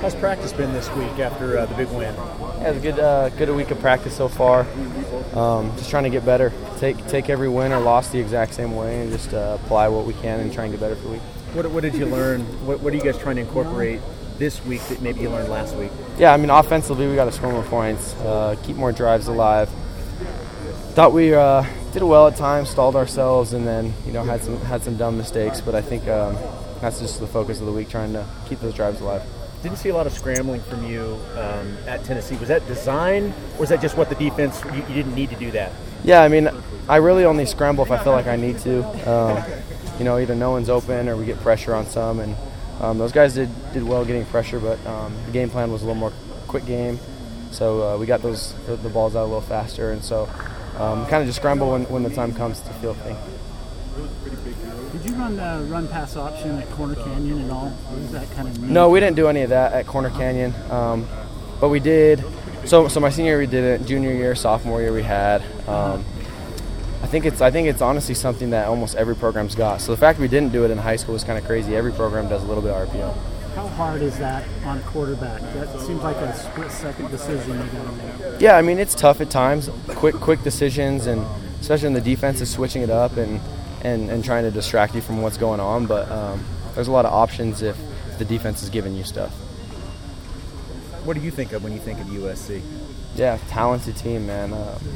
How's practice been this week after the big win? Yeah, it's a good week of practice so far. Just trying to get better. Take every win or loss the exact same way and just apply what we can and try and get better for the week. What did you learn? What are you guys trying to incorporate this week that maybe you learned last week? Yeah, I mean, offensively we got to score more points, keep more drives alive. Thought we did well at times, stalled ourselves, and then had some dumb mistakes. But I think that's just the focus of the week, trying to keep those drives alive. Didn't see a lot of scrambling from you at Tennessee. Was that design, or was that just what the defense, you didn't need to do that? Yeah, I mean, I really only scramble if I feel like I need to. Either no one's open or we get pressure on some. And those guys did well getting pressure, but the game plan was a little more quick game. So we got the balls out a little faster. And so kind of just scramble when the time comes to feel thing. Did you run pass option at Corner Canyon at all? Or was that kind of new? No, we didn't do any of that at Corner Canyon, but we did. So my senior year we did it. Junior year, sophomore year we had. I think it's honestly something that almost every program's got. So the fact we didn't do it in high school is kind of crazy. Every program does a little bit of RPO. How hard is that on a quarterback? That seems like a split-second decision you got to make. Yeah, I mean, it's tough at times. Quick decisions, and especially when the defense is switching it up and trying to distract you from what's going on. But there's a lot of options if the defense is giving you stuff. What do you think of when you think of USC? Yeah, talented team, man.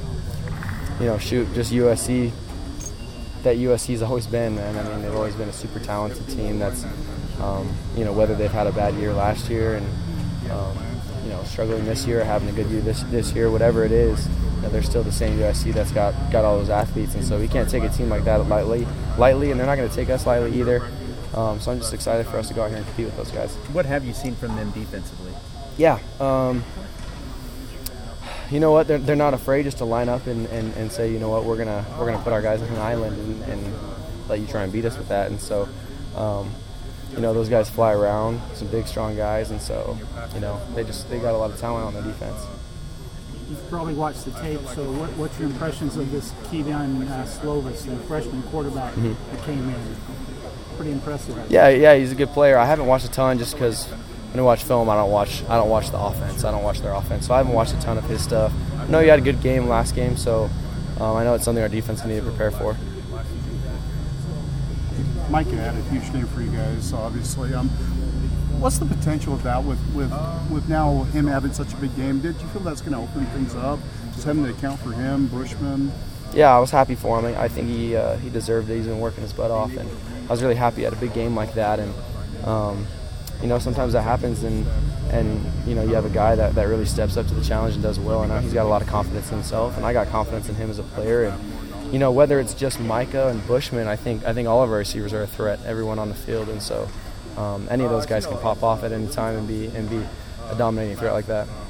Just USC. That USC's always been, man. I mean, they've always been a super talented team. That's, whether they've had a bad year last year and, struggling this year or having a good year this year, whatever it is, they're still the same USC that's got all those athletes. And so we can't take a team like that lightly, and they're not going to take us lightly either. So I'm just excited for us to go out here and compete with those guys. What have you seen from them defensively? Yeah. You know what? They're not afraid just to line up and say, you know what, we're gonna put our guys on an island and let you try and beat us with that. And so, those guys fly around, some big, strong guys, and so, they got a lot of talent on their defense. You've probably watched the tape, so what's your impressions of this Kevion Slovis, the freshman quarterback that came in? Pretty impressive. Yeah, he's a good player. I haven't watched a ton just because when I watch film, I don't watch the offense. I don't watch their offense, so I haven't watched a ton of his stuff. I know he had a good game last game, so I know it's something our defense can need to prepare for. Micah had a huge game for you guys, obviously. What's the potential of that with now him having such a big game? Did you feel that's going to open things up? Just having to account for him, Bushman? Yeah, I was happy for him. I think he deserved it. He's been working his butt off, and I was really happy he had a big game like that. And sometimes that happens, and you have a guy that really steps up to the challenge and does well. And he's got a lot of confidence in himself, and I got confidence in him as a player. And whether it's just Micah and Bushman, I think all of our receivers are a threat. Everyone on the field, and so any of those guys can pop off at any time and be a dominating threat like that.